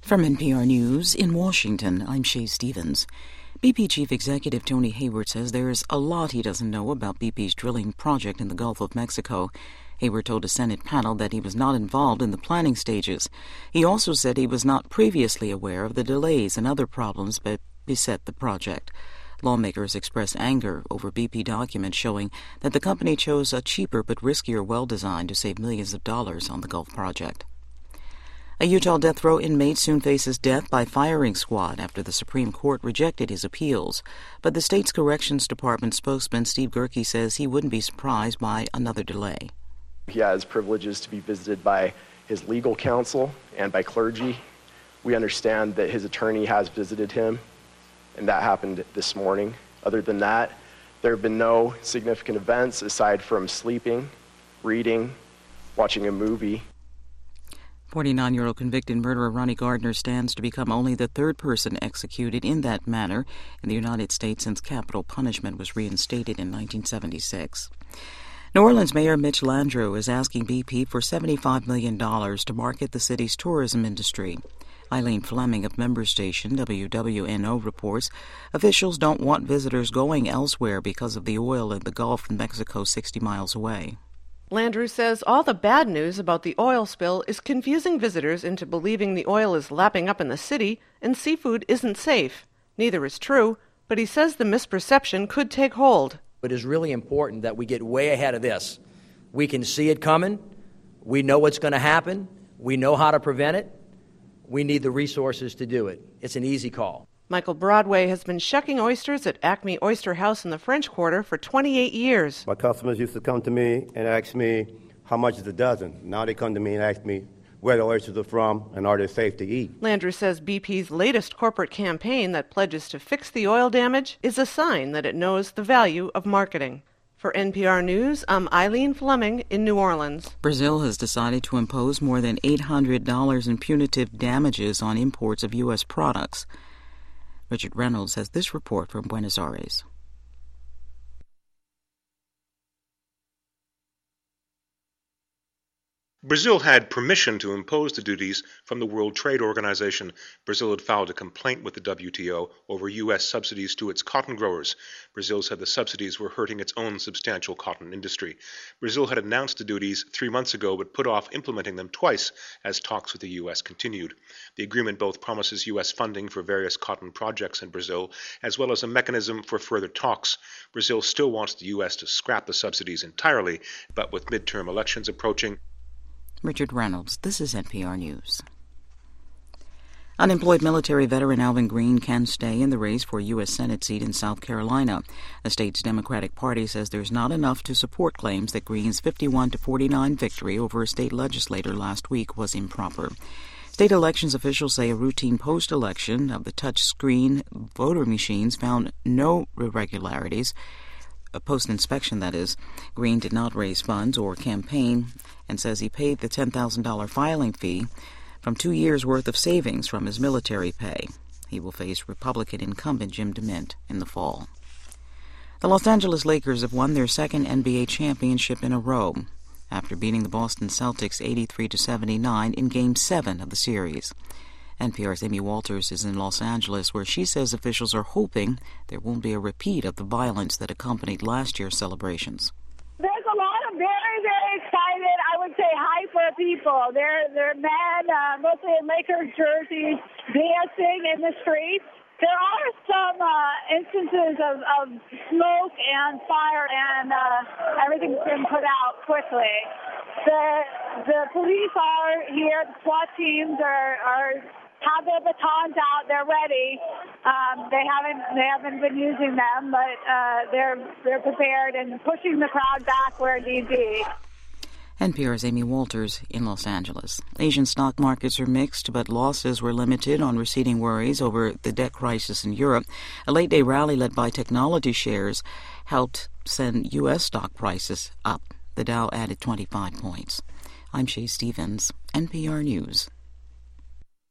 From NPR News in Washington, I'm Shay Stevens. BP Chief Executive Tony Hayward says there's a lot he doesn't know about BP's drilling project in the Gulf of Mexico. Hayward told a Senate panel that he was not involved in the planning stages. He also said he was not previously aware of the delays and other problems that beset the project. Lawmakers expressed anger over BP documents showing that the company chose a cheaper but riskier well design to save millions of dollars on the Gulf project. A Utah death row inmate soon faces death by firing squad after the Supreme Court rejected his appeals. But the state's Corrections Department spokesman Steve Gerke says he wouldn't be surprised by another delay. He has privileges to be visited by his legal counsel and by clergy. We understand that his attorney has visited him, and that happened this morning. Other than that, there have been no significant events aside from sleeping, reading, watching a movie. 49-year-old convicted murderer Ronnie Gardner stands to become only the third person executed in that manner in the United States since capital punishment was reinstated in 1976. New Orleans Mayor Mitch Landrieu is asking BP for $75 million to market the city's tourism industry. Eileen Fleming of member station WWNO reports officials don't want visitors going elsewhere because of the oil in the Gulf of Mexico 60 miles away. Landrieu says all the bad news about the oil spill is confusing visitors into believing the oil is lapping up in the city and seafood isn't safe. Neither is true, but he says the misperception could take hold. It is really important that we get way ahead of this. We can see it coming. We know what's going to happen. We know how to prevent it. We need the resources to do it. It's an easy call. Michael Broadway has been shucking oysters at Acme Oyster House in the French Quarter for 28 years. My customers used to come to me and ask me, how much is a dozen? Now they come to me and ask me where the oysters are from and are they safe to eat. Landrieu says BP's latest corporate campaign that pledges to fix the oil damage is a sign that it knows the value of marketing. For NPR News, I'm Eileen Fleming in New Orleans. Brazil has decided to impose more than $800 in punitive damages on imports of U.S. products. Richard Reynolds has this report from Buenos Aires. Brazil had permission to impose the duties from the World Trade Organization. Brazil had filed a complaint with the WTO over U.S. subsidies to its cotton growers. Brazil said the subsidies were hurting its own substantial cotton industry. Brazil had announced the duties 3 months ago but put off implementing them twice as talks with the U.S. continued. The agreement both promises U.S. funding for various cotton projects in Brazil as well as a mechanism for further talks. Brazil still wants the U.S. to scrap the subsidies entirely, but with midterm elections approaching, Richard Reynolds, this is NPR News. Unemployed military veteran Alvin Green can stay in the race for a U.S. Senate seat in South Carolina. The state's Democratic Party says there's not enough to support claims that Green's 51-49 victory over a state legislator last week was improper. State elections officials say a routine post-election of the touch-screen voter machines found no irregularities. A post-inspection, that is. Green did not raise funds or campaign and says he paid the $10,000 filing fee from 2 years' worth of savings from his military pay. He will face Republican incumbent Jim DeMint in the fall. The Los Angeles Lakers have won their second NBA championship in a row after beating the Boston Celtics 83-79 in Game 7 of the series. NPR's Amy Walters is in Los Angeles, where she says officials are hoping there won't be a repeat of the violence that accompanied last year's celebrations. There's a lot of very, very excited, I would say, hyper people. They're men, mostly in Lakers jerseys, dancing in the streets. There are some instances of smoke and fire, and everything's been put out quickly. The police are here. The SWAT teams have their batons out. They're ready. They haven't been using them, but they're prepared and pushing the crowd back where need be. NPR's Amy Walters in Los Angeles. Asian stock markets are mixed, but losses were limited on receding worries over the debt crisis in Europe. A late-day rally led by technology shares helped send U.S. stock prices up. The Dow added 25 points. I'm Shay Stevens, NPR News.